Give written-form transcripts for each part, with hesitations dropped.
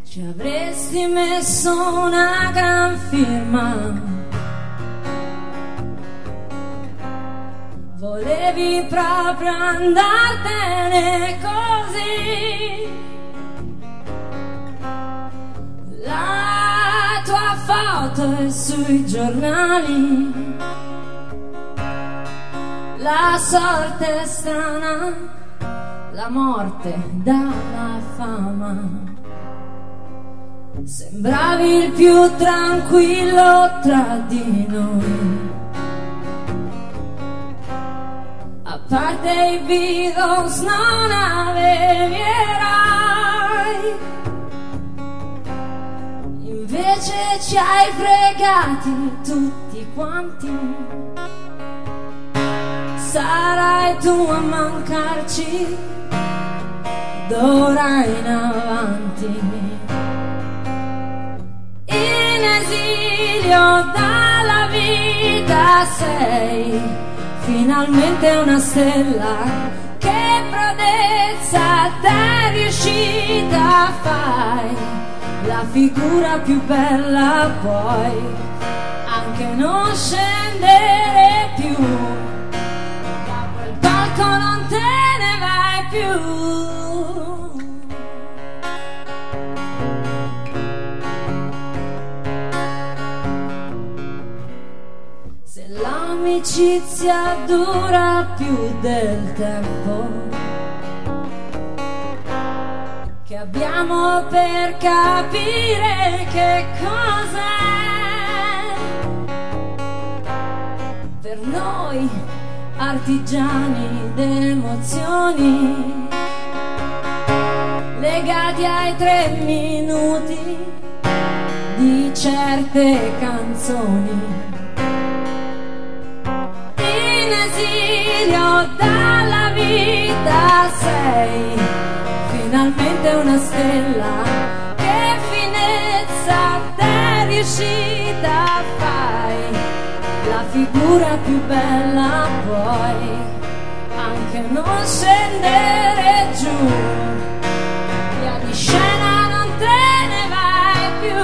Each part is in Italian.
ci avresti messo una gran firma. Volevi proprio andartene così. La tua foto è sui giornali, la sorte è strana, la morte dalla fama. Sembravi il più tranquillo tra di noi, a parte i Beatles non avevi eroi. Invece ci hai fregati tutti quanti. Sarai tu a mancarci d'ora in avanti. In esilio dalla vita sei finalmente una stella. Che prodezza t'è riuscita, fai la figura più bella, puoi anche non scendere più da quel palco, non te ne vai più. Se l'amicizia dura più del tempo che abbiamo per capire che cos'è, per noi artigiani d'emozioni, legati ai 3 minuti di certe canzoni. In esilio dalla vita sei finalmente una stella. Che finezza t'è riuscita, fai la figura più bella, puoi anche non scendere giù, via di scena non te ne vai più.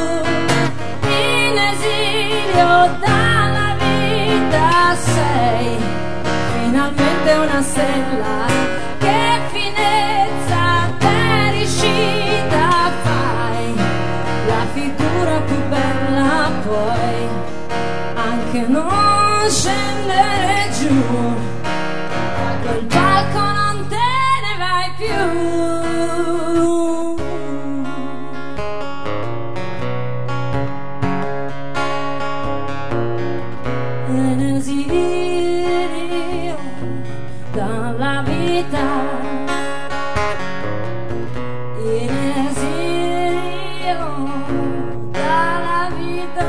In esilio dalla vita sei finalmente una stella. Che finezza t'è riuscita, fai la figura più bella, puoi anche non scendere giù da quel palco, non te ne vai più. In esilio dalla vita, in esilio dalla vita.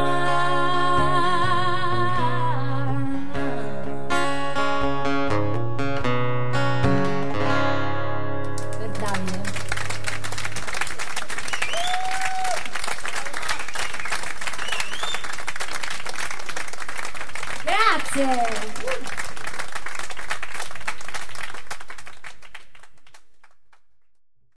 Per Davide. Grazie.